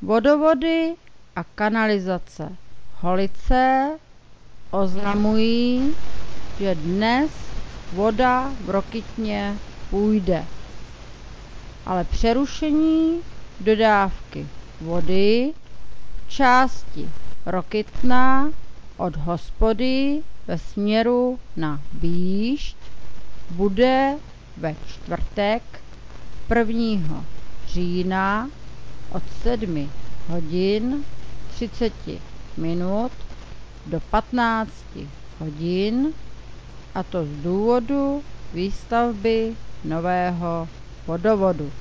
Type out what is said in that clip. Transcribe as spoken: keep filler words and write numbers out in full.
Vodovody a kanalizace Holice oznamují, že dnes voda v Rokytně půjde, ale přerušení dodávky vody v části Rokytna od hospody ve směru na Býšť bude ve čtvrtek prvního října od sedmi hodin třicet minut do patnácti hodin, a to z důvodu výstavby nového vodovodu.